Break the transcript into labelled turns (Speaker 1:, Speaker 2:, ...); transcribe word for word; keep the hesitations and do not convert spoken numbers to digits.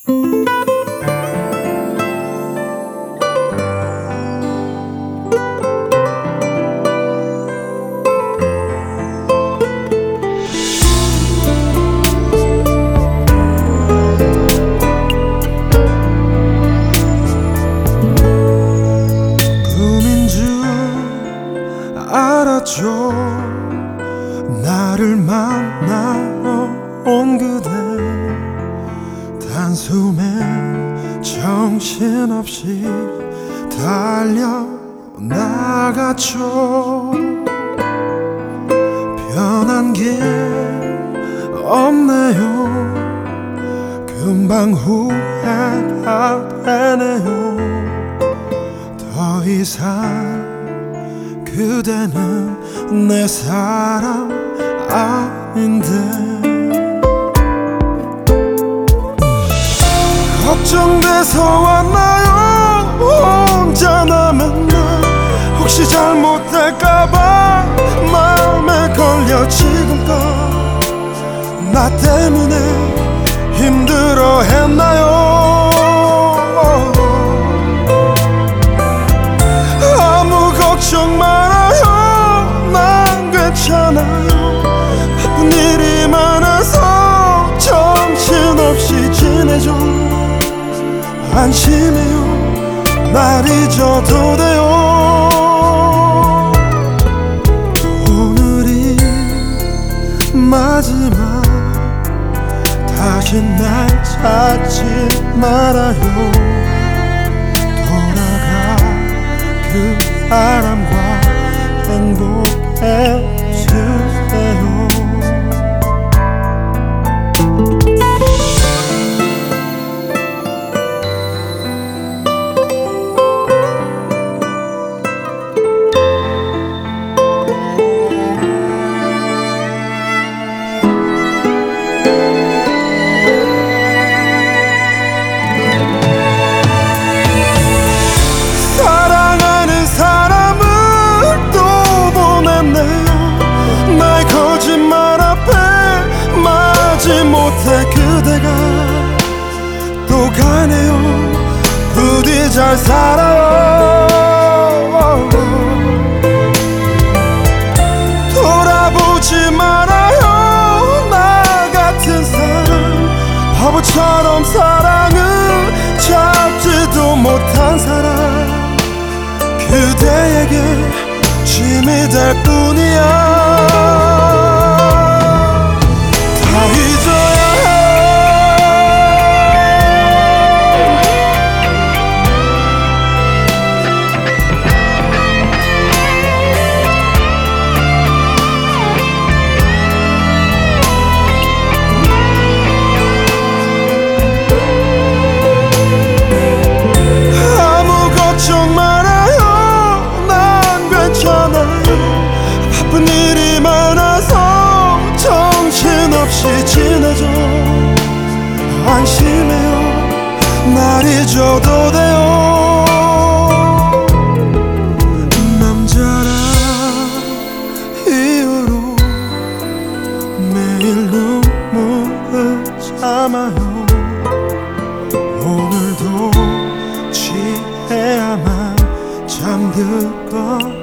Speaker 1: 알아줘. 나를 만나러 온 그대 단숨에 정신없이 달려나갔죠. 변한 게 없네요. 금방 후회가 되네요. 더 이상 그대는 내 사람 아닌데. 걱정돼서 왔나요? 혼자 남은 날 혹시 잘못될까봐 마음에 걸려 지금껏 나 때문에 힘들어했나요? 아무 걱정 말아요. 난 괜찮아요. 바쁜 일이 많아서 정신없이 지내죠. 안심해요. 날 잊어도 돼요. 오늘이 마지막. 다시 날 찾지 말아요. 돌아가 그 사람과 행복해주세요. 못해 그대가 또 가네요. 부디 잘 살아요. 돌아보지 말아요. 나 같은 사람 바보처럼 사랑을 잡지도 못한 사람 그대에게 짐이 될 뿐이야. 다 잊어야 해. 아무 걱정 말아요. 난 괜찮아요. 바쁜 일이 많아서 정신없이 지내죠. 안심해요. 날 잊어도 돼요. 남자란 이유로 매일 눈물을 참아요. 오늘도 취해야만 잠들 것